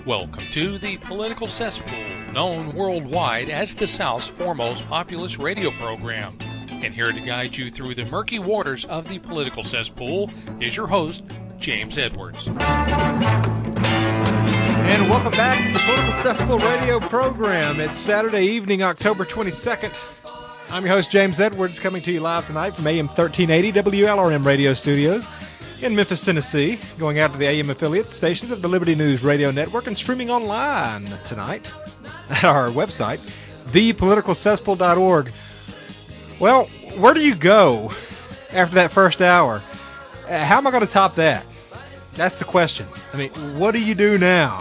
Welcome to the Political Cesspool, known worldwide as the South's foremost populist radio program. And here to guide you through the murky waters of the political cesspool is your host, James Edwards. And welcome back to the Political Cesspool radio program. It's Saturday evening, October 22nd. I'm your host, James Edwards, coming to you live tonight from AM 1380 WLRM radio studios in Memphis, Tennessee, going out to the AM affiliate stations of the Liberty News Radio Network and streaming online tonight at our website, thepoliticalcesspool.org. Well, where do you go after that first hour? How am I going to top that? That's the question. I mean, what do you do now?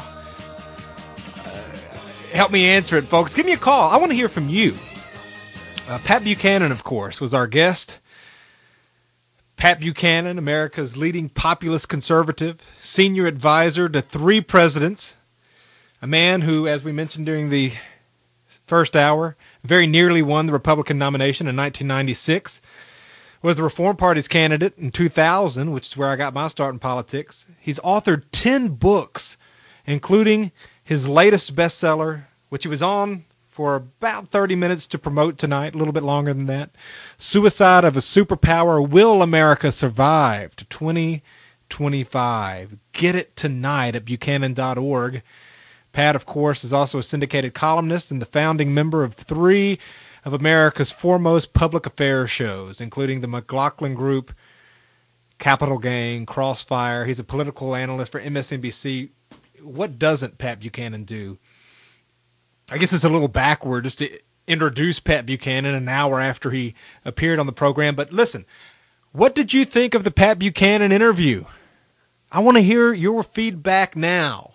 Help me answer it, folks. Give me a call. I want to hear from you. Pat Buchanan, of course, was our guest. Pat Buchanan, America's leading populist conservative, senior advisor to 3 presidents, a man who, as we mentioned during the first hour, very nearly won the Republican nomination in 1996, was the Reform Party's candidate in 2000, which is where I got my start in politics. He's authored 10 books, including his latest bestseller, which he was on for about 30 minutes to promote tonight, a little bit longer than that. Suicide of a Superpower, Will America Survive to 2025? Get it tonight at Buchanan.org. Pat, of course, is also a syndicated columnist and the founding member of 3 of America's foremost public affairs shows, including the McLaughlin Group, Capital Gang, Crossfire. He's a political analyst for MSNBC. What doesn't Pat Buchanan do? I guess it's a little backward just to introduce Pat Buchanan an hour after he appeared on the program. But listen, what did you think of the Pat Buchanan interview? I want to hear your feedback now.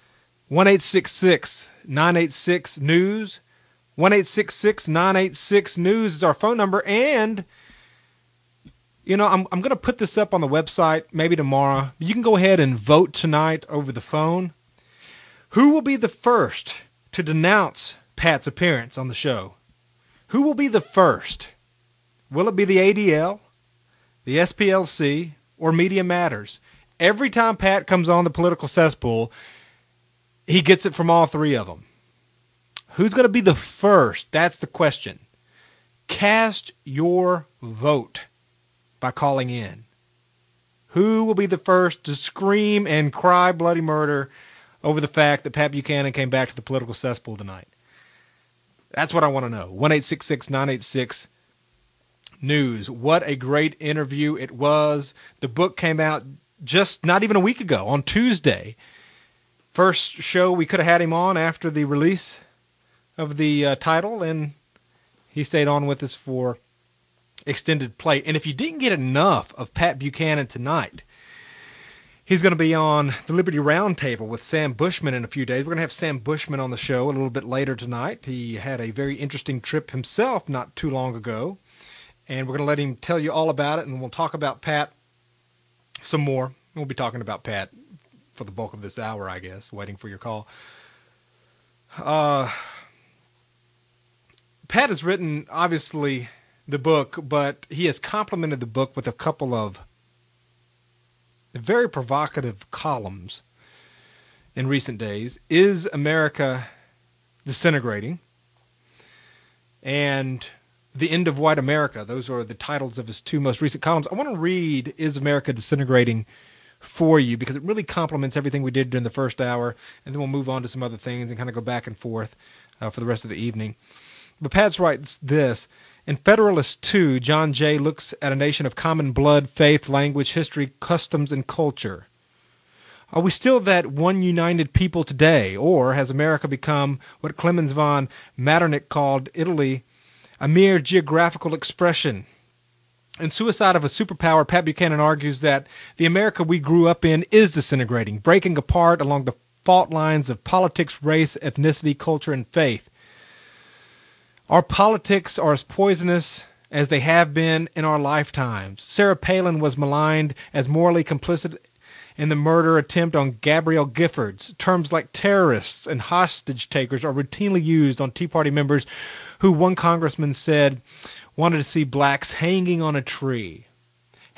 1-866-986-NEWS. 1-866-986-NEWS is our phone number. And, you know, I'm going to put this up on the website maybe tomorrow. You can go ahead and vote tonight over the phone. Who will be the first to denounce Pat's appearance on the show? Who will be the first? Will it be the ADL, the SPLC, or Media Matters? Every time Pat comes on the Political Cesspool, he gets it from all 3 of them. Who's going to be the first? That's the question. Cast your vote by calling in. Who will be the first to scream and cry bloody murder over the fact that Pat Buchanan came back to the Political Cesspool tonight? That's what I want to know. 1-866-986-NEWS. What a great interview it was. The book came out just not even a week ago, on Tuesday. First show we could have had him on after the release of the title, and he stayed on with us for extended play. And if you didn't get enough of Pat Buchanan tonight, he's going to be on the Liberty Roundtable with Sam Bushman in a few days. We're going to have Sam Bushman on the show a little bit later tonight. He had a very interesting trip himself not too long ago, and we're going to let him tell you all about it, and we'll talk about Pat some more. We'll be talking about Pat for the bulk of this hour, I guess, waiting for your call. Pat has written, obviously, the book, but he has complemented the book with a couple of very provocative columns in recent days. Is America Disintegrating? And The End of White America. Those are the titles of his 2 most recent columns. I want to read Is America Disintegrating for you because it really complements everything we did during the first hour, and then we'll move on to some other things and kind of go back and forth for the rest of the evening. But Pat writes this: in Federalist 2, John Jay looks at a nation of common blood, faith, language, history, customs, and culture. Are we still that one united people today, or has America become what Clemens von Metternich called Italy, a mere geographical expression? In Suicide of a Superpower, Pat Buchanan argues that the America we grew up in is disintegrating, breaking apart along the fault lines of politics, race, ethnicity, culture, and faith. Our politics are as poisonous as they have been in our lifetimes. Sarah Palin was maligned as morally complicit in the murder attempt on Gabrielle Giffords. Terms like terrorists and hostage takers are routinely used on Tea Party members who, one congressman said, wanted to see blacks hanging on a tree.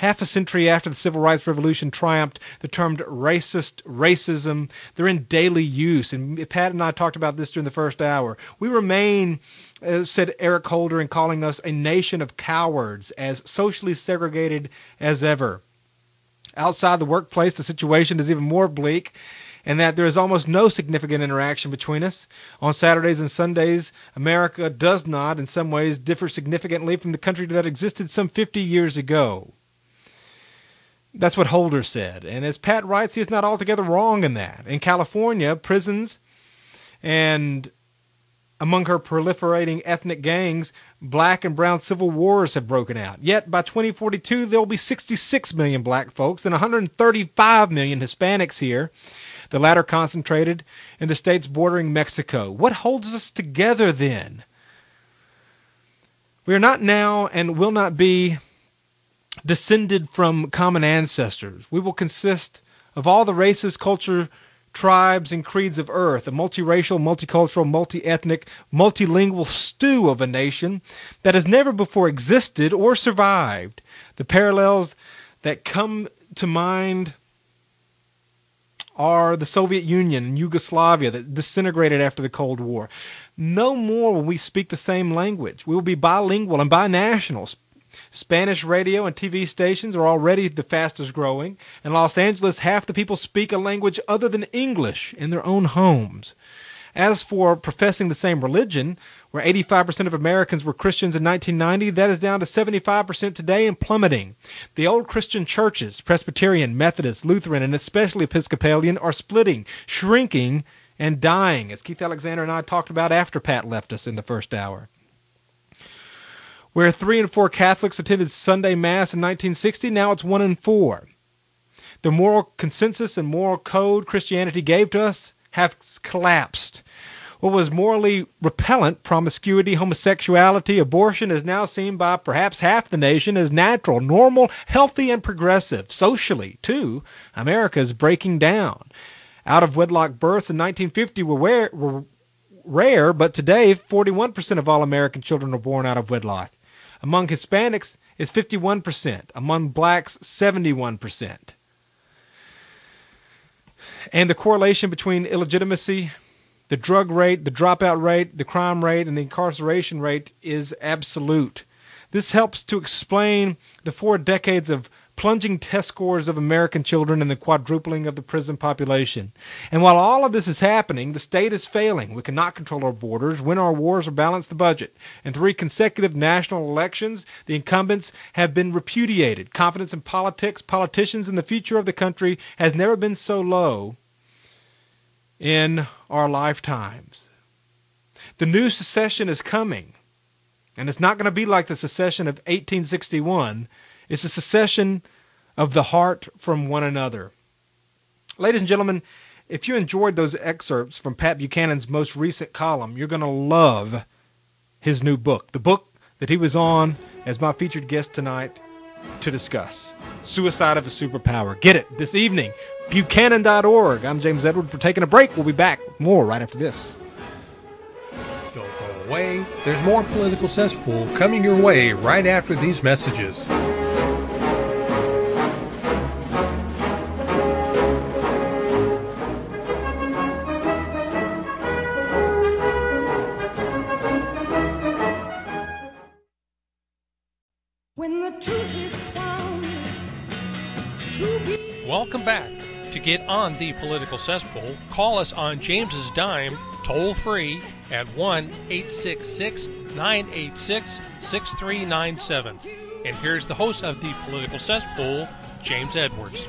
half a century after the Civil Rights Revolution triumphed, the term racism, they're in daily use. And Pat and I talked about this during the first hour. We remain, said Eric Holder, in calling us a nation of cowards, as socially segregated as ever. Outside the workplace, the situation is even more bleak, and that there is almost no significant interaction between us. On Saturdays and Sundays, America does not, in some ways, differ significantly from the country that existed some 50 years ago. That's what Holder said. And as Pat writes, he is not altogether wrong in that. In California, prisons and among her proliferating ethnic gangs, black and brown civil wars have broken out. Yet by 2042, there will be 66 million black folks and 135 million Hispanics here, the latter concentrated in the states bordering Mexico. What holds us together then? We are not now and will not be descended from common ancestors. We will consist of all the races, culture, tribes, and creeds of earth, a multiracial, multicultural, multi-ethnic, multilingual stew of a nation that has never before existed or survived. The parallels that come to mind are the Soviet Union and Yugoslavia that disintegrated after the Cold War. No more will we speak the same language. We will be bilingual and binational. Spanish radio and TV stations are already the fastest growing. In Los Angeles, half the people speak a language other than English in their own homes. As for professing the same religion, where 85% of Americans were Christians in 1990, that is down to 75% today and plummeting. The old Christian churches, Presbyterian, Methodist, Lutheran, and especially Episcopalian, are splitting, shrinking, and dying, as Keith Alexander and I talked about after Pat left us in the first hour. Where 3 in 4 Catholics attended Sunday Mass in 1960, now it's 1 in 4. The moral consensus and moral code Christianity gave to us have collapsed. What was morally repellent, promiscuity, homosexuality, abortion, is now seen by perhaps half the nation as natural, normal, healthy, and progressive. Socially, too, America is breaking down. Out-of-wedlock births in 1950 were rare, but today 41% of all American children are born out of wedlock. Among Hispanics, it's 51%. Among blacks, 71%. And the correlation between illegitimacy, the drug rate, the dropout rate, the crime rate, and the incarceration rate is absolute. This helps to explain the 4 decades of plunging test scores of American children and the quadrupling of the prison population. And while all of this is happening, the state is failing. We cannot control our borders, win our wars, or balance the budget. In 3 consecutive national elections, the incumbents have been repudiated. Confidence in politics, politicians, and the future of the country has never been so low in our lifetimes. The new secession is coming, and it's not going to be like the secession of 1861. It's a secession of the heart from one another. Ladies and gentlemen, if you enjoyed those excerpts from Pat Buchanan's most recent column, you're going to love his new book, the book that he was on as my featured guest tonight to discuss, Suicide of a Superpower. Get it this evening, Buchanan.org. I'm James Edwards. For taking a break. We'll be back with more right after this. Don't go away. There's more Political Cesspool coming your way right after these messages. Welcome back. To get on the Political Cesspool, call us on James's dime, toll free at 1-866-986-6397. And here's the host of the Political Cesspool, James Edwards.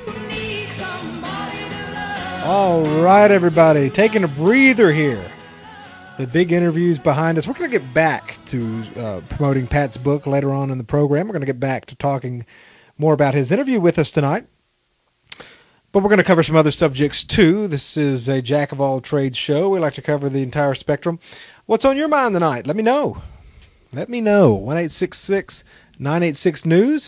All right, everybody, taking a breather here. The big interviews behind us. We're going to get back to promoting Pat's book later on in the program. We're going to get back to talking more about his interview with us tonight. But we're going to cover some other subjects, too. This is a jack-of-all-trades show. We like to cover the entire spectrum. What's on your mind tonight? Let me know. Let me know. 1-866-986-NEWS.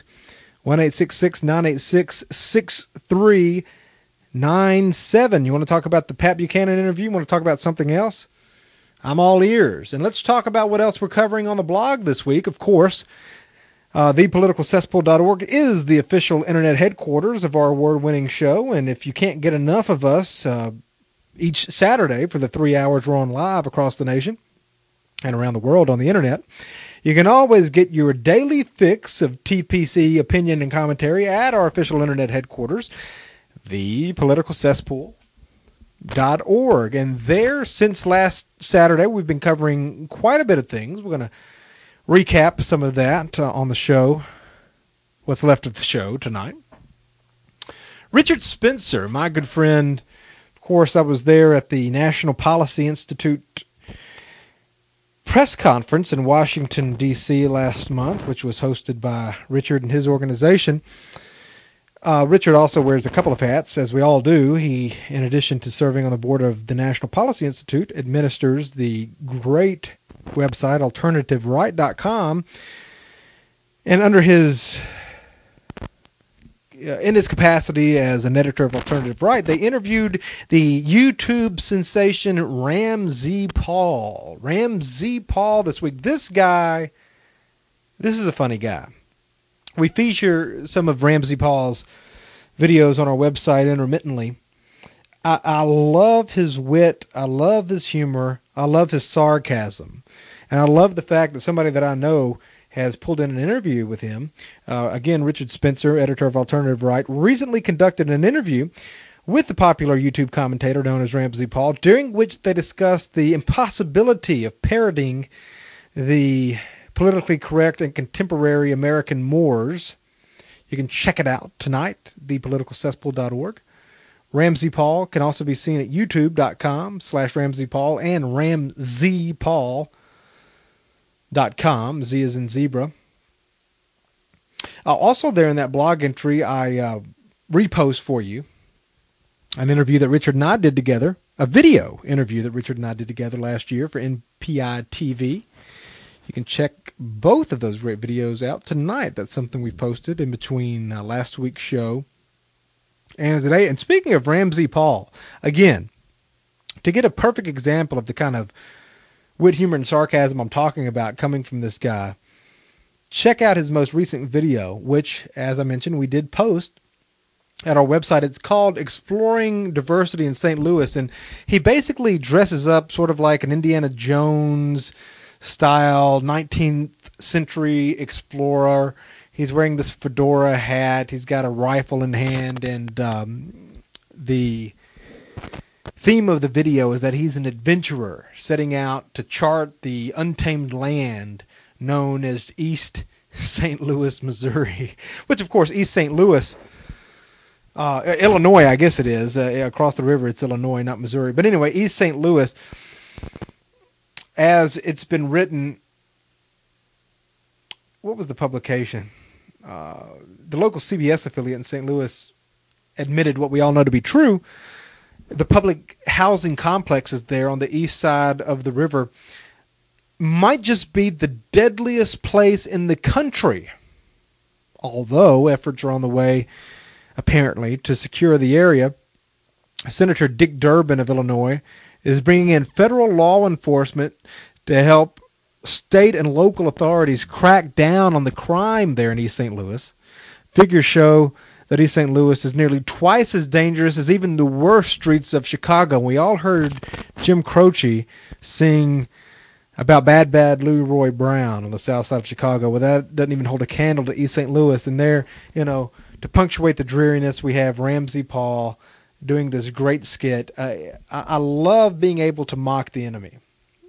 1-866-986-6397. You want to talk about the Pat Buchanan interview? You want to talk about something else? I'm all ears. And let's talk about what else we're covering on the blog this week. Of course, ThePoliticalCesspool.org is the official internet headquarters of our award-winning show, and if you can't get enough of us each Saturday for the 3 hours we're on live across the nation and around the world on the internet, you can always get your daily fix of TPC opinion and commentary at our official internet headquarters, ThePoliticalCesspool.org. And there, since last Saturday, we've been covering quite a bit of things. We're going to recap some of that on the show, what's left of the show tonight. Richard Spencer, my good friend, of course, I was there at the National Policy Institute press conference in Washington, D.C. last month, which was hosted by Richard and his organization. Richard also wears a couple of hats, as we all do. He, in addition to serving on the board of the National Policy Institute, administers the great website AlternativeRight.com, and under his in his capacity as an editor of Alternative Right, they interviewed the YouTube sensation Ramsey Paul. Ramsey Paul this week. This guy, this is a funny guy. We feature some of Ramsey Paul's videos on our website intermittently. I love his wit. I love his humor. I love his sarcasm. And I love the fact that somebody that I know has pulled in an interview with him. Again, Richard Spencer, editor of Alternative Right, recently conducted an interview with the popular YouTube commentator known as Ramsey Paul, during which they discussed the impossibility of parodying the politically correct and contemporary American mores. You can check it out tonight, thepoliticalcesspool.org. Ramsey Paul can also be seen at youtube.com/Ramsey Paul and RamseyPaul.com. Z as in zebra. Also there in that blog entry, I repost for you an interview that Richard and I did together, a video interview that Richard and I did together last year for NPI TV. You can check both of those great videos out tonight. That's something we posted in between last week's show and today. And speaking of Ramsey Paul, again, to get a perfect example of the kind of wit, humor, and sarcasm I'm talking about coming from this guy, check out his most recent video, which, as I mentioned, we did post at our website. It's called Exploring Diversity in St. Louis, and he basically dresses up sort of like an Indiana Jones style 19th century explorer. He's wearing this fedora hat. He's got a rifle in hand, and the theme of the video is that he's an adventurer setting out to chart the untamed land known as East St. Louis, Missouri, which of course East St. Louis, Illinois, I guess it is. Across the river, it's Illinois, not Missouri. But anyway, East St. Louis, as it's been written, what was the publication? The local CBS affiliate in St. Louis admitted what we all know to be true. The public housing complexes there on the east side of the river might just be the deadliest place in the country. Although efforts are on the way, apparently, to secure the area. Senator Dick Durbin of Illinois is bringing in federal law enforcement to help state and local authorities crack down on the crime there in East St. Louis. Figures show that East St. Louis is nearly twice as dangerous as even the worst streets of Chicago. We all heard Jim Croce sing about Bad Leroy Brown on the south side of Chicago. Well, that doesn't even hold a candle to East St. Louis. And there, to punctuate the dreariness, we have Ramsey Paul doing this great skit. I love being able to mock the enemy.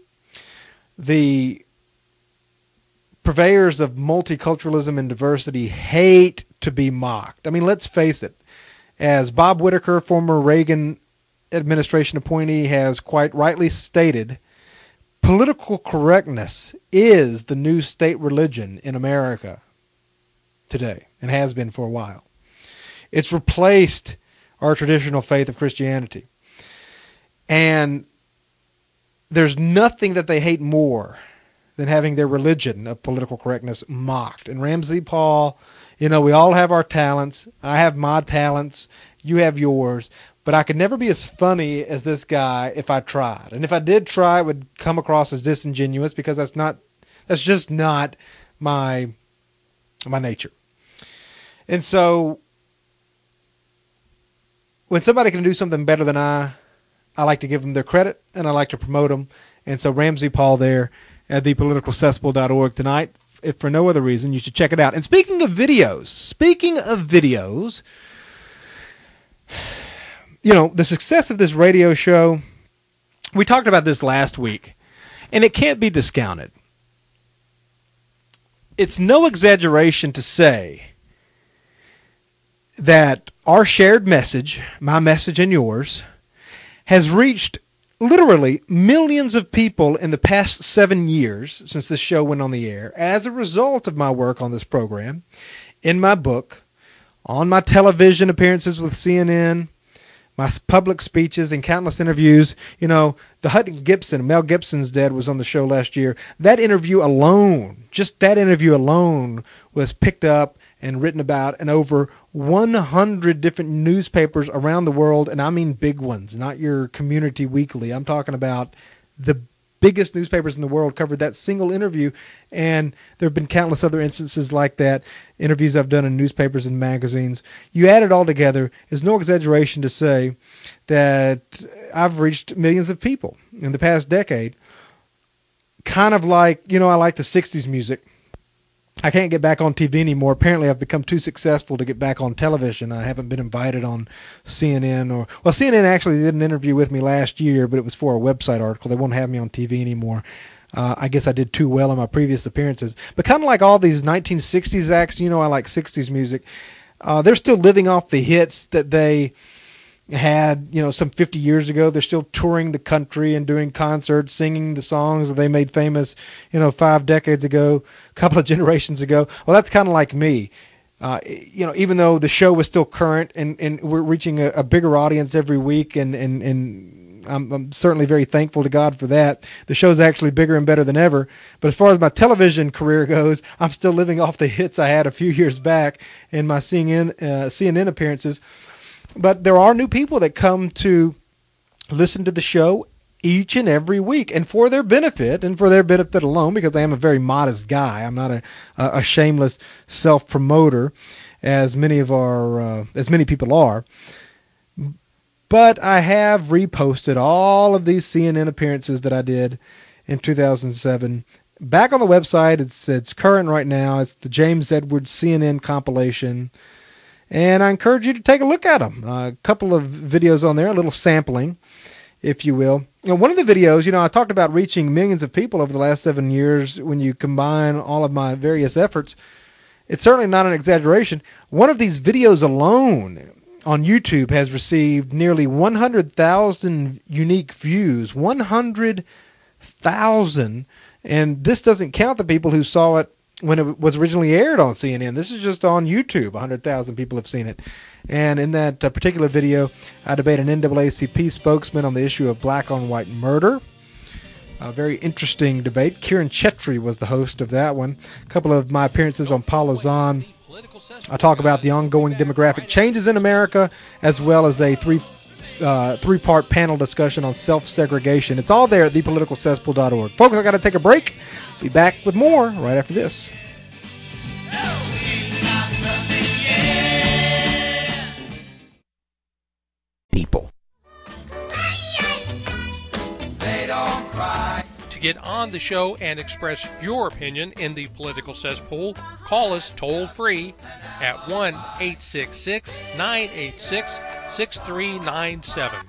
The purveyors of multiculturalism and diversity hate to be mocked. I mean, let's face it. As Bob Whitaker, former Reagan administration appointee, has quite rightly stated, political correctness is the new state religion in America today, and has been for a while. It's replaced our traditional faith of Christianity. And there's nothing that they hate more than having their religion of political correctness mocked. And Ramsey Paul, we all have our talents. I have my talents. You have yours. But I could never be as funny as this guy if I tried. And if I did try, it would come across as disingenuous, because that's just not my by nature. And so when somebody can do something better than I like to give them their credit, and I like to promote them. And so Ramsey Paul there at thepoliticalcesspool.org tonight. If for no other reason, you should check it out. And speaking of videos, you know, the success of this radio show, we talked about this last week, and it can't be discounted. It's no exaggeration to say that our shared message, my message and yours, has reached literally millions of people in the past 7 years since this show went on the air as a result of my work on this program, in my book, on my television appearances with CNN, my public speeches and countless interviews. You know, the Hutton Gibson, Mel Gibson's dad, was on the show last year. That interview alone, just that interview alone, was picked up and written about in over 100 different newspapers around the world, and I mean big ones, not your community weekly. I'm talking about the biggest newspapers in the world covered that single interview, and there have been countless other instances like that, interviews I've done in newspapers and magazines. You add it all together, it's no exaggeration to say that I've reached millions of people in the past decade. Kind of like, you know, I like the 60s music. I can't get back on TV anymore. Apparently, I've become too successful to get back on television. I haven't been invited on CNN well, CNN actually did an interview with me last year, but it was for a website article. They won't have me on TV anymore. I guess I did too well in my previous appearances. But kind of like all these 1960s acts, you know, I like 60s music. They're still living off the hits that they had, you know, some 50 years ago. They're still touring the country and doing concerts, singing the songs that they made famous, you know, 5 decades ago, a couple of generations ago. Well, that's kind of like me. You know, even though the show was still current and we're reaching a bigger audience every week, and I'm certainly very thankful to God for that. The show's actually bigger and better than ever. But as far as my television career goes, I'm still living off the hits I had a few years back in my CNN appearances. But there are new people that come to listen to the show each and every week, and for their benefit and for their benefit alone, because I am a very modest guy. I'm not a shameless self-promoter as many people are. But I have reposted all of these CNN appearances that I did in 2007 back on the website. It's current right now. It's the James Edwards CNN compilation. And I encourage you to take a look at them. A couple of videos on there, a little sampling, if you will. You know, one of the videos, you know, I talked about reaching millions of people over the last 7 years when you combine all of my various efforts. It's certainly not an exaggeration. One of these videos alone on YouTube has received nearly 100,000 unique views. 100,000. And this doesn't count the people who saw it when it was originally aired on CNN. This is just on YouTube. 100,000 people have seen it. And in that particular video, I debate an NAACP spokesman on the issue of black-on-white murder. A very interesting debate. Kieran Chetry was the host of that one. A couple of my appearances on Paula Zahn. I talk about the ongoing demographic changes in America, as well as a three-part panel discussion on self-segregation. It's all there at thepoliticalcesspool.org. Folks, I got to take a break. Be back with more right after this. People. They don't cry. To get on the show and express your opinion in the Political Cesspool, call us toll-free at 1-866-986-6397.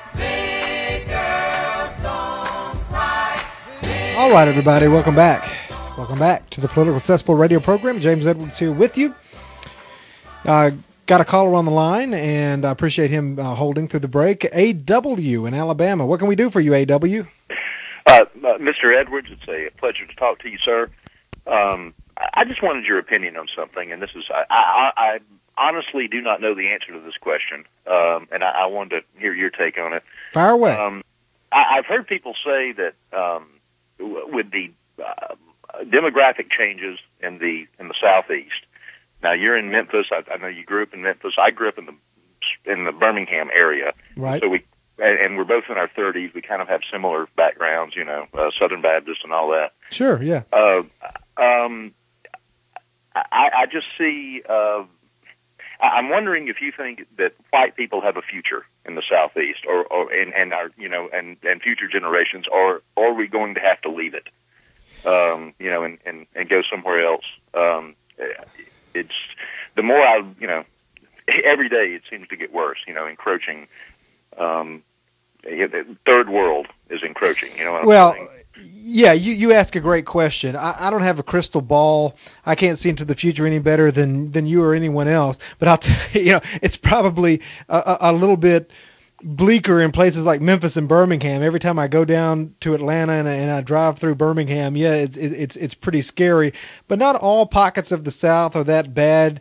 All right, everybody, welcome back. Welcome back to the Political Cesspool radio program. James Edwards here with you. Got a caller on the line, and I appreciate him holding through the break. A.W. in Alabama. What can we do for you, A.W.? Mr. Edwards, it's a pleasure to talk to you, sir. I just wanted your opinion on something, and this is I honestly do not know the answer to this question, and I wanted to hear your take on it. Fire away. I've heard people say that with the demographic changes in the Southeast. Now you're in Memphis. I know you grew up in Memphis. I grew up in the Birmingham area. Right. So we're both in our 30s. We kind of have similar backgrounds, you know, Southern Baptist and all that. Sure. Yeah. I just see. I'm wondering if you think that white people have a future in the Southeast, and our and future generations, or are we going to have to leave it, and go somewhere else? It's the more every day it seems to get worse. Encroaching. Third world is encroaching. What I'm saying? Yeah, you ask a great question. I don't have a crystal ball. I can't see into the future any better than you or anyone else. But I'll tell you, it's probably a little bit bleaker in places like Memphis and Birmingham. Every time I go down to Atlanta and I drive through Birmingham, it's pretty scary. But not all pockets of the South are that bad.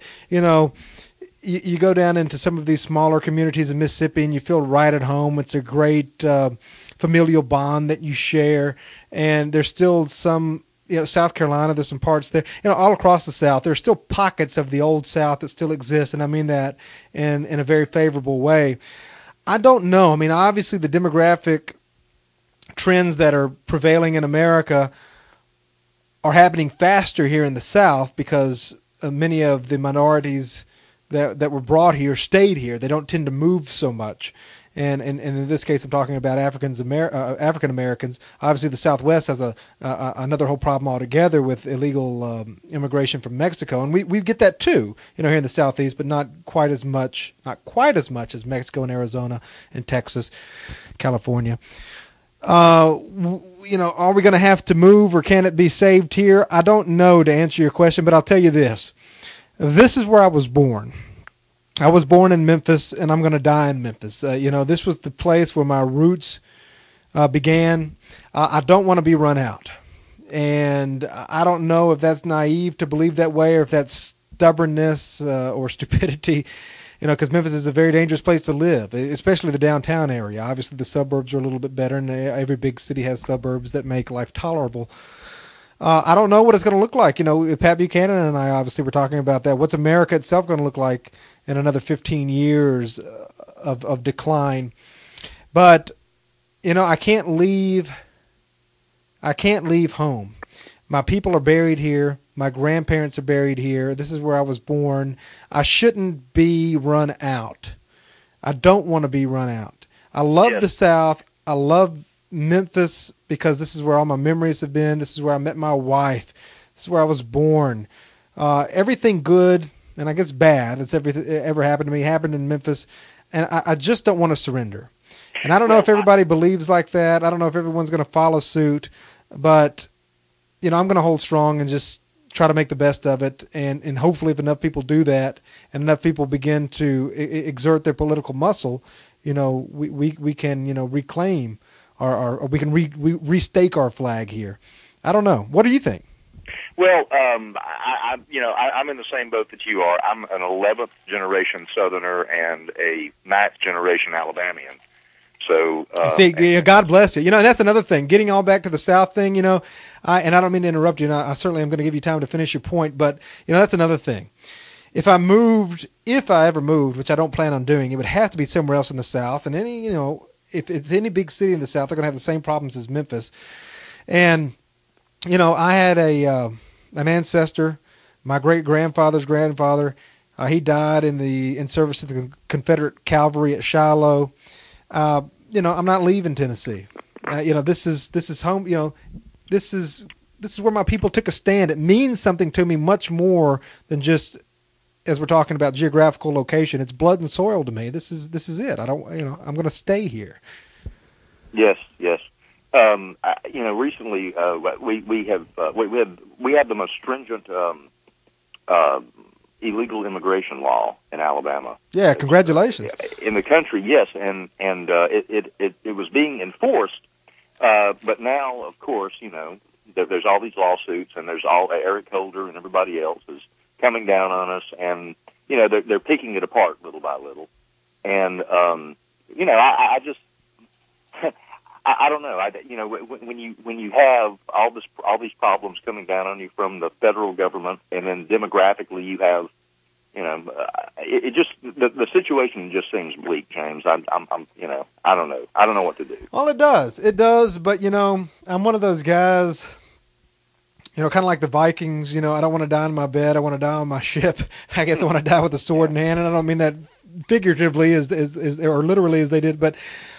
You go down into some of these smaller communities in Mississippi and you feel right at home. It's a great familial bond that you share. And there's still some, South Carolina, there's some parts there, all across the South. There's still pockets of the old South that still exist. And I mean that in a very favorable way. I don't know. I mean, obviously the demographic trends that are prevailing in America are happening faster here in the South because many of the minorities that were brought here stayed here. They don't tend to move so much. And in this case, I'm talking about African Americans. Obviously, the Southwest has another whole problem altogether with illegal immigration from Mexico, and we get that too, here in the Southeast, but not quite as much as Mexico and Arizona and Texas, California. Are we going to have to move, or can it be saved here? I don't know, to answer your question, but I'll tell you this. This is where I was born. I was born in Memphis, and I'm going to die in Memphis. This was the place where my roots began. I don't want to be run out. And I don't know if that's naive to believe that way or if that's stubbornness or stupidity, because Memphis is a very dangerous place to live, especially the downtown area. Obviously, the suburbs are a little bit better, and every big city has suburbs that make life tolerable. I don't know what it's going to look like. Pat Buchanan and I obviously were talking about that. What's America itself going to look like in another 15 years of decline? But, I can't leave home. My people are buried here. My grandparents are buried here. This is where I was born. I shouldn't be run out. I don't want to be run out. I love the South. I love Memphis because this is where all my memories have been. This is where I met my wife. This is where I was born. Everything good, and I guess bad, that's ever happened to me, happened in Memphis. And I just don't want to surrender. And I don't know if everybody believes like that. I don't know if everyone's going to follow suit. But, I'm going to hold strong and just try to make the best of it. And hopefully if enough people do that and enough people begin to exert their political muscle, we can, reclaim or we can restake our flag here. I don't know. What do you think? Well, I'm in the same boat that you are. I'm an 11th generation Southerner and a 9th generation Alabamian. So, God bless you. That's another thing. Getting all back to the South thing, and I don't mean to interrupt you. And I certainly am going to give you time to finish your point, but that's another thing. If I ever moved, which I don't plan on doing, it would have to be somewhere else in the South. And if it's any big city in the South, they're going to have the same problems as Memphis. And I had an ancestor, my great grandfather's grandfather. He died in service to the Confederate cavalry at Shiloh. I'm not leaving Tennessee. This is home. This is where my people took a stand. It means something to me much more than just, as we're talking about, geographical location. It's blood and soil to me. This is it. I don't. I'm going to stay here. Yes. Recently we have the most stringent illegal immigration law in Alabama. Yeah, congratulations. In the country, yes, and it was being enforced, but now, of course, there's all these lawsuits, and there's all Eric Holder and everybody else is coming down on us, and they're picking it apart little by little, and I just. I don't know. When you have all these problems coming down on you from the federal government, and then demographically you have, it just the situation just seems bleak, James. I don't know. I don't know what to do. Well, it does. But I'm one of those guys. kind of like the Vikings, I don't want to die in my bed. I want to die on my ship. I guess I want to die with a sword in hand. And I don't mean that figuratively or literally as they did, but,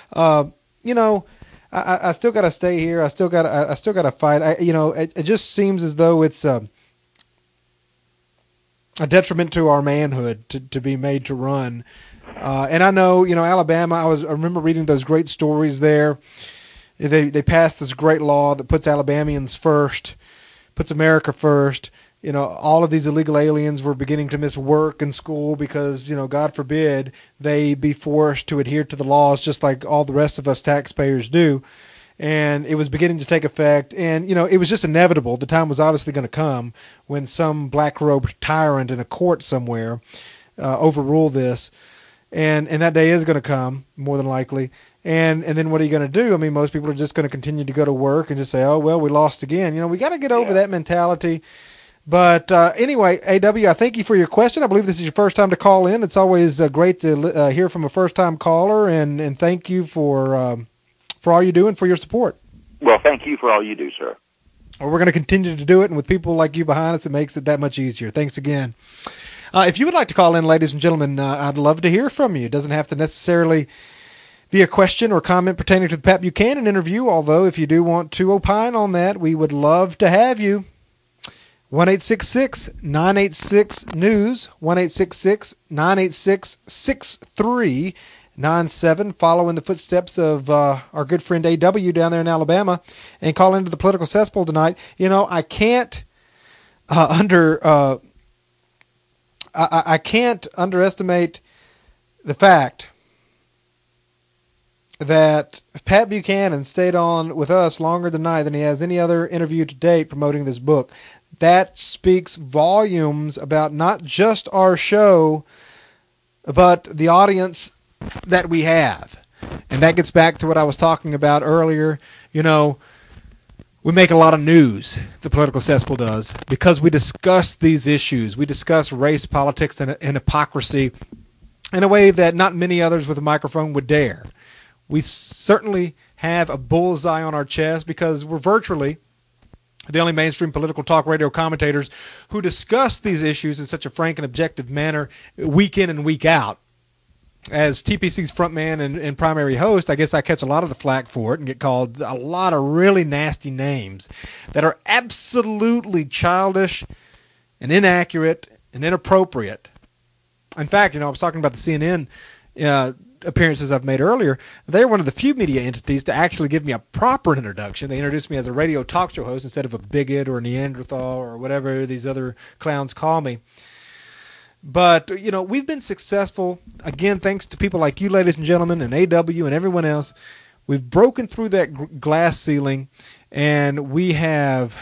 I still got to stay here. I still got to fight. It just seems as though it's a detriment to our manhood to be made to run. And I know, Alabama, I remember reading those great stories there. They passed this great law that puts Alabamians first, puts America first. All of these illegal aliens were beginning to miss work and school because, God forbid, they be forced to adhere to the laws just like all the rest of us taxpayers do. And it was beginning to take effect. And, it was just inevitable. The time was obviously going to come when some black-robed tyrant in a court somewhere overruled this. And that day is going to come, more than likely. And then what are you going to do? I mean, most people are just going to continue to go to work and just say, oh, well, we lost again. We got to get over that mentality. But anyway, AW, I thank you for your question. I believe this is your first time to call in. It's always great to hear from a first-time caller, and thank you for all you do and for your support. Well, thank you for all you do, sir. Well, we're going to continue to do it, and with people like you behind us, it makes it that much easier. Thanks again. If you would like to call in, ladies and gentlemen, I'd love to hear from you. It doesn't have to necessarily be a question or comment pertaining to the Pat Buchanan interview, although if you do want to opine on that, we would love to have you. 1-866-986-NEWS, 1-866-986-6397. Follow in the footsteps of our good friend AW down there in Alabama and call into the political cesspool tonight. I can't I can't underestimate the fact that Pat Buchanan stayed on with us longer than he has any other interview to date promoting this book. That speaks volumes about not just our show, but the audience that we have. And that gets back to what I was talking about earlier. We make a lot of news, the political cesspool does, because we discuss these issues. We discuss race, politics, and hypocrisy in a way that not many others with a microphone would dare. We certainly have a bullseye on our chest because we're virtually the only mainstream political talk radio commentators who discuss these issues in such a frank and objective manner week in and week out. As TPC's frontman and primary host, I guess I catch a lot of the flack for it and get called a lot of really nasty names that are absolutely childish and inaccurate and inappropriate. In fact, I was talking about the CNN appearances I've made earlier. They're one of the few media entities to actually give me a proper introduction. They introduced me as a radio talk show host instead of a bigot or a Neanderthal or whatever these other clowns call me. But, we've been successful, again, thanks to people like you, ladies and gentlemen, and AW and everyone else. We've broken through that glass ceiling, and we have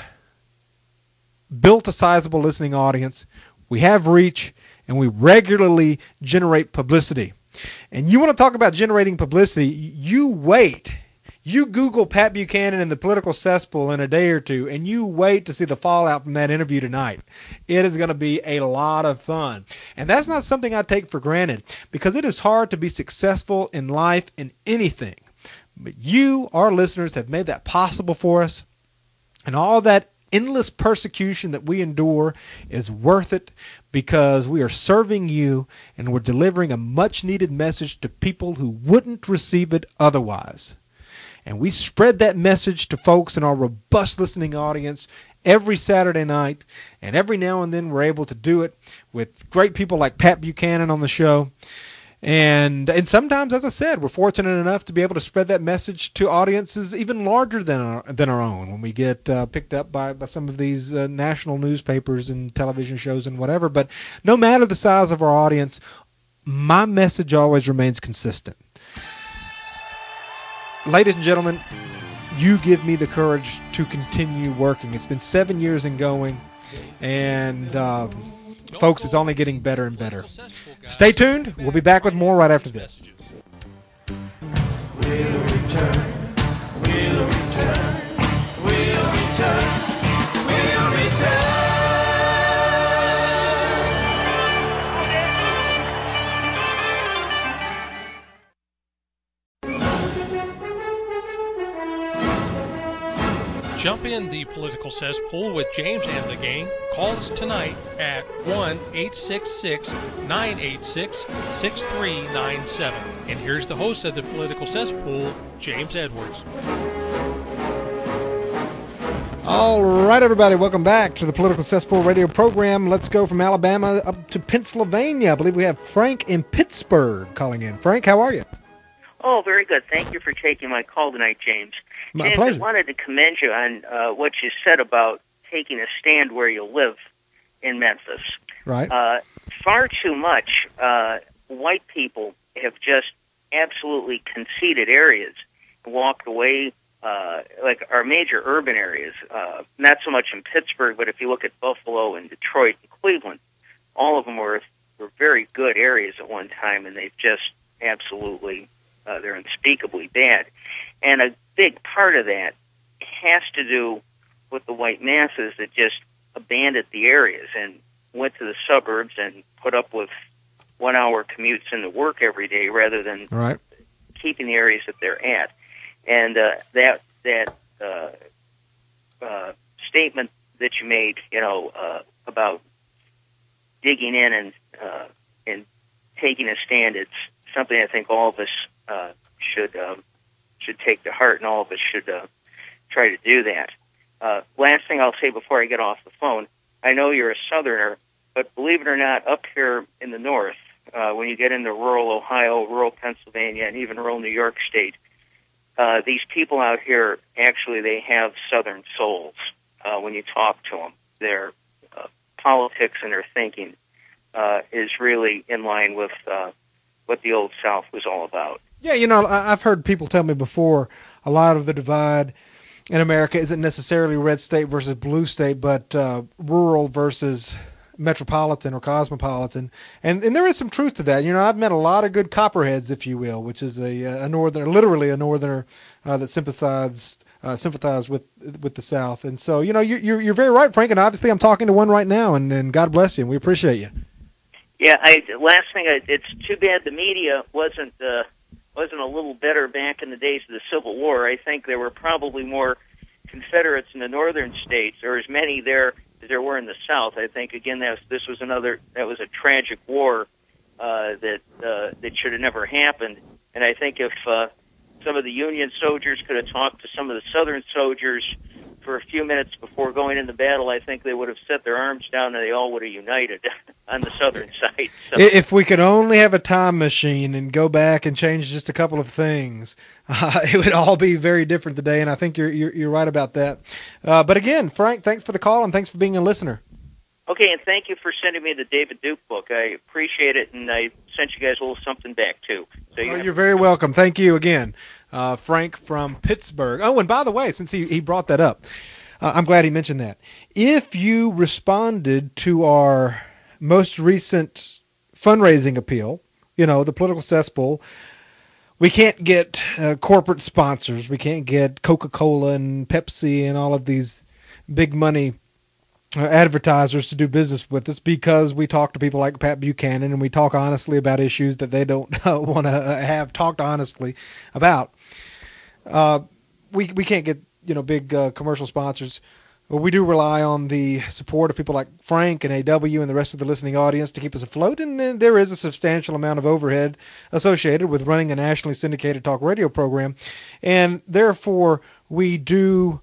built a sizable listening audience. We have reach, and we regularly generate publicity. And you want to talk about generating publicity, you wait. You Google Pat Buchanan and the political cesspool in a day or two, and you wait to see the fallout from that interview tonight. It is going to be a lot of fun. And that's not something I take for granted, because it is hard to be successful in life in anything. But you, our listeners, have made that possible for us. And all that endless persecution that we endure is worth it, because we are serving you and we're delivering a much-needed message to people who wouldn't receive it otherwise. And we spread that message to folks in our robust listening audience every Saturday night. And every now and then we're able to do it with great people like Pat Buchanan on the show. And sometimes, as I said, we're fortunate enough to be able to spread that message to audiences even larger than our own when we get picked up by some of these national newspapers and television shows and whatever. But no matter the size of our audience, my message always remains consistent. Ladies and gentlemen, you give me the courage to continue working. It's been 7 years in going, and folks, it's only getting better and better. Stay tuned. We'll be back with more right after this. We'll return. We'll return. We'll return. We'll return. Jump in the political cesspool with James and the gang. Call us tonight at 1-866-986-6397. And here's the host of the political cesspool, James Edwards. All right, everybody, welcome back to the Political Cesspool radio program. Let's go from Alabama up to Pennsylvania. I believe we have Frank in Pittsburgh calling in. Frank, how are you? Oh, very good. Thank you for taking my call tonight, James. My James, pleasure. I wanted to commend you on what you said about taking a stand where you live in Memphis. Right. Far too much white people have just absolutely conceded areas, walked away, like our major urban areas, not so much in Pittsburgh, but if you look at Buffalo and Detroit and Cleveland, all of them were very good areas at one time, and they've just absolutely, they're unspeakably bad. And a big part of that has to do with the white masses that just abandoned the areas and went to the suburbs and put up with 1 hour commutes into work every day rather than Right. keeping the areas that they're at. And that statement that you made, about digging in and taking a stand, it's something I think all of us should take to heart, and all of us should try to do that. Last thing I'll say before I get off the phone, I know you're a Southerner, but believe it or not, up here in the north, when you get into rural Ohio, rural Pennsylvania, and even rural New York State, these people out here, actually, they have Southern souls. When you talk to them, their politics and their thinking is really in line with what the Old South was all about. Yeah, I've heard people tell me before a lot of the divide in America isn't necessarily red state versus blue state, but rural versus metropolitan or cosmopolitan. And there is some truth to that. I've met a lot of good copperheads, if you will, which is a northerner, literally a northerner that sympathized with the South. And so, you're very right, Frank, and obviously I'm talking to one right now, and God bless you, and we appreciate you. Yeah, last thing, it's too bad the media wasn't a little better back in the days of the Civil War. I think there were probably more Confederates in the northern states, or as many there as there were in the South. I think, again, that was a tragic war that should have never happened. And I think if some of the Union soldiers could have talked to some of the Southern soldiers for a few minutes before going into battle, I think they would have set their arms down and they all would have united on the Southern side. So. If we could only have a time machine and go back and change just a couple of things, it would all be very different today, and I think you're right about that. But again, Frank, thanks for the call, and thanks for being a listener. Okay, and thank you for sending me the David Duke book. I appreciate it, and I sent you guys a little something back, too. So you're very welcome. Thank you again. Frank from Pittsburgh. Oh, and by the way, since he brought that up, I'm glad he mentioned that. If you responded to our most recent fundraising appeal, the political cesspool, we can't get corporate sponsors. We can't get Coca-Cola and Pepsi and all of these big money advertisers to do business with us because we talk to people like Pat Buchanan and we talk honestly about issues that they don't want to have talked honestly about. We can't get big commercial sponsors. We do rely on the support of people like Frank and AW and the rest of the listening audience to keep us afloat, and then there is a substantial amount of overhead associated with running a nationally syndicated talk radio program, and therefore we do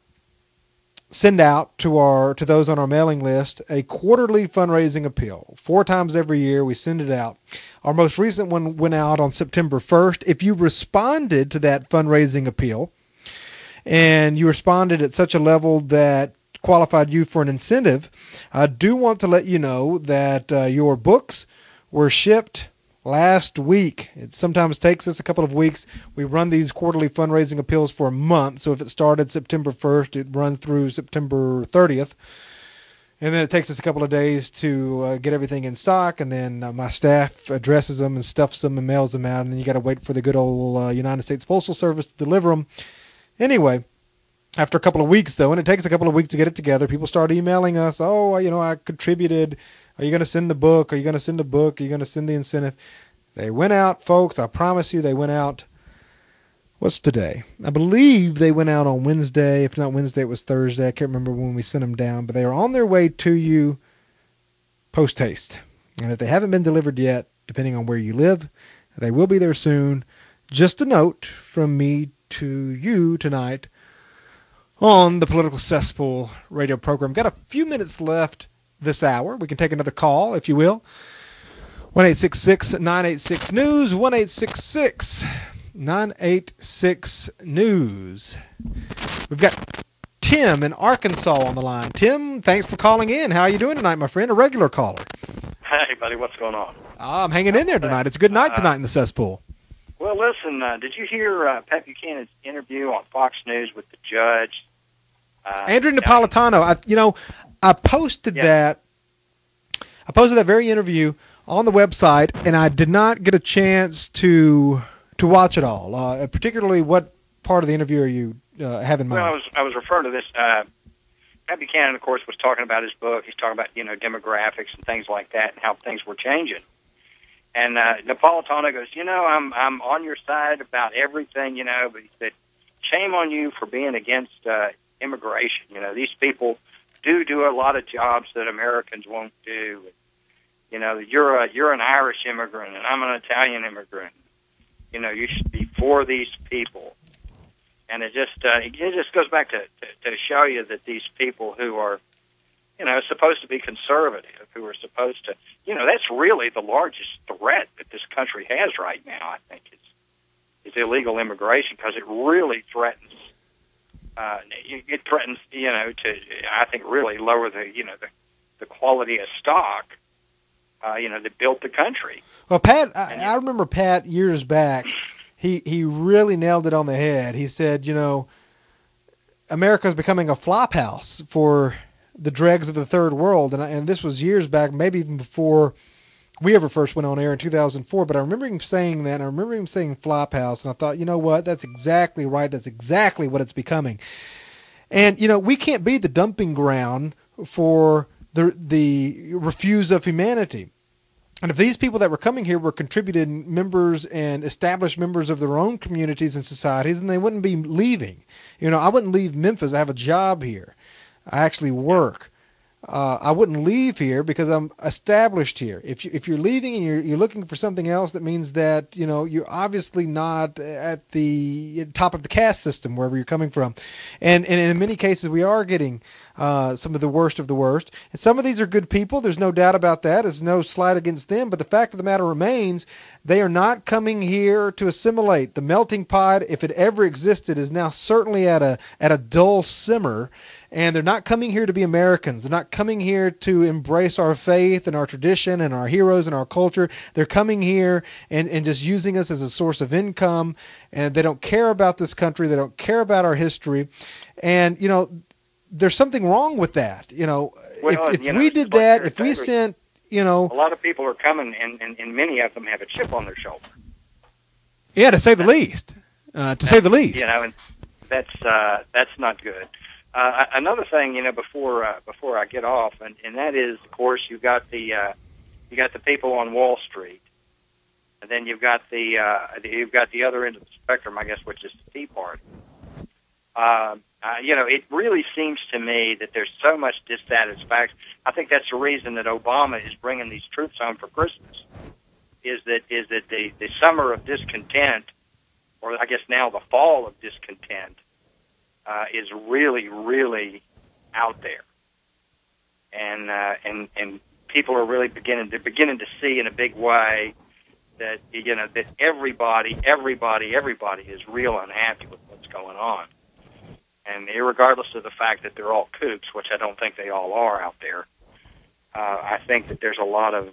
send out to those on our mailing list a quarterly fundraising appeal. 4 times every year we send it out. Our most recent one went out on September 1st. If you responded to that fundraising appeal and you responded at such a level that qualified you for an incentive, I do want to let you know that your books were shipped last week. It sometimes takes us a couple of weeks. We run these quarterly fundraising appeals for a month. So if it started September 1st, it runs through September 30th. And then it takes us a couple of days to get everything in stock. And then my staff addresses them and stuffs them and mails them out. And then you got to wait for the good old United States Postal Service to deliver them. Anyway, after a couple of weeks, though, and it takes a couple of weeks to get it together, people start emailing us, I contributed. Are you going to send the book? Are you going to send a book? Are you going to send the incentive? They went out, folks. I promise you they went out What's today? I believe they went out on Wednesday. If not Wednesday, it was Thursday. I can't remember when we sent them down, but they are on their way to you post haste. And if they haven't been delivered yet, depending on where you live, they will be there soon. Just a note from me to you tonight on the Political Cesspool radio program. Got a few minutes left this hour. We can take another call, if you will. 1-866-986-NEWS, 1-866-986-NEWS. We've got Tim in Arkansas on the line. Tim, thanks for calling in. How are you doing tonight, my friend? A regular caller. Hey, buddy, what's going on? I'm hanging in there tonight. It's a good night tonight in the cesspool. Well, listen, did you hear Pat Buchanan's interview on Fox News with the judge? Andrew Napolitano. I posted that. I posted that very interview on the website, and I did not get a chance to watch it all. Particularly, what part of the interview are you have in mind? Well, I was referring to this. Pat Buchanan, of course, was talking about his book. He's talking about demographics and things like that, and how things were changing. And Napolitano goes, I'm on your side about everything, but he said, shame on you for being against immigration. These people do a lot of jobs that Americans won't do. You're an Irish immigrant, and I'm an Italian immigrant. You should be for these people. And it just goes back to show you that these people who are, supposed to be conservative, who are supposed to, that's really the largest threat that this country has right now, I think, is illegal immigration, because it really threatens, to, I think, really lower the quality of stock, that built the country. Well, Pat, I remember Pat years back, he really nailed it on the head. He said, America's becoming a flop house for the dregs of the third world. And this was years back, maybe even before we ever first went on air in 2004. But I remember him saying that, and I remember him saying flop house. And I thought, you know what? That's exactly right. That's exactly what it's becoming. And, we can't be the dumping ground for the refuse of humanity. And if these people that were coming here were contributed members and established members of their own communities and societies, then they wouldn't be leaving. I wouldn't leave Memphis. I have a job here. I actually work. I wouldn't leave here because I'm established here. If you're leaving and you're looking for something else, that means that you're obviously not at the top of the caste system wherever you're coming from, and in many cases we are getting some of the worst of the worst. And some of these are good people. There's no doubt about that. There's no slight against them. But the fact of the matter remains, they are not coming here to assimilate. The melting pot, if it ever existed, is now certainly at a dull simmer. And they're not coming here to be Americans. They're not coming here to embrace our faith and our tradition and our heroes and our culture. They're coming here and just using us as a source of income. And they don't care about this country. They don't care about our history. And, there's something wrong with that. If we did that, if we sent, a lot of people are coming, and many of them have a chip on their shoulder. Yeah, to say the least. Say the least. And that's not good. Another thing, before I get off, and that is, of course, you got the people on Wall Street, and then you've got the other end of the spectrum, I guess, which is the Tea Party. It really seems to me that there's so much dissatisfaction. I think that's the reason that Obama is bringing these troops home for Christmas. Is that the summer of discontent, or I guess now the fall of discontent, is really, really out there, and people are really beginning to see in a big way that that everybody is real unhappy with what's going on, and irregardless of the fact that they're all kooks, which I don't think they all are out there, I think that there's a lot of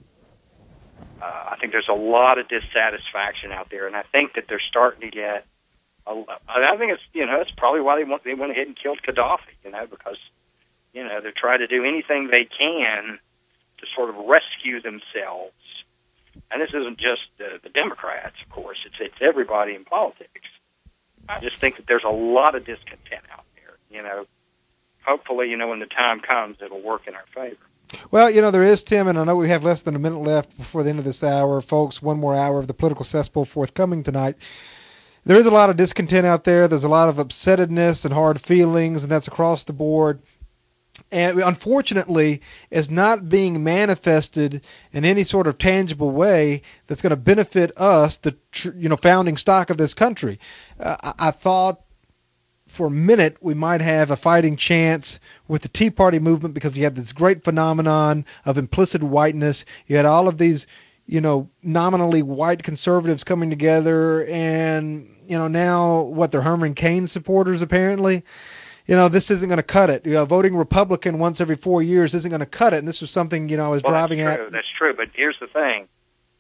dissatisfaction out there, and I think that they're starting to get. I think it's it's probably why they went ahead and killed Gaddafi, because they're trying to do anything they can to sort of rescue themselves. And this isn't just the Democrats, of course; it's everybody in politics. I just think that there's a lot of discontent out there. Hopefully, when the time comes, it'll work in our favor. Well, there is, Tim, and I know we have less than a minute left before the end of this hour. Folks, one more hour of the Political Cesspool forthcoming tonight. there is a lot of discontent out there. There's a lot of upsettedness and hard feelings, and that's across the board. And unfortunately, it's not being manifested in any sort of tangible way that's going to benefit us, the founding stock of this country. I thought for a minute we might have a fighting chance with the Tea Party movement because you had this great phenomenon of implicit whiteness. You had all of these, nominally white conservatives coming together, and now they're Herman Cain supporters apparently. This isn't going to cut it. Voting Republican once every 4 years isn't going to cut it. And this was something, I was driving at. That's true. But here's the thing.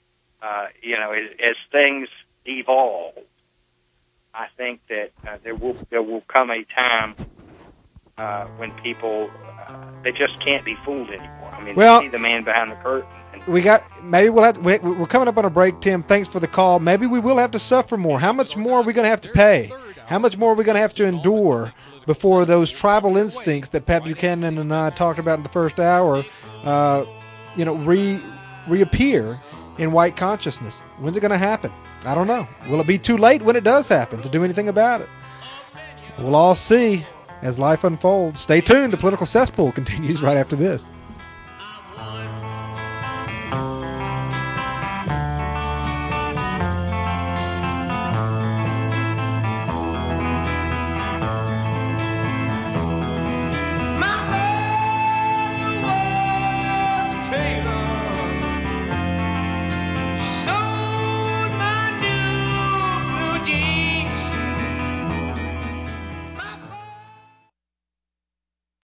As things evolve, I think that there will come a time when people they just can't be fooled anymore. I mean, they see the man behind the curtain. We're coming up on a break, Tim. Thanks for the call. Maybe we will have to suffer more. How much more are we going to have to pay? How much more are we going to have to endure before those tribal instincts that Pat Buchanan and I talked about in the first hour, reappear in white consciousness? When's it going to happen? I don't know. Will it be too late when it does happen to do anything about it? We'll all see as life unfolds. Stay tuned. The Political Cesspool continues right after this.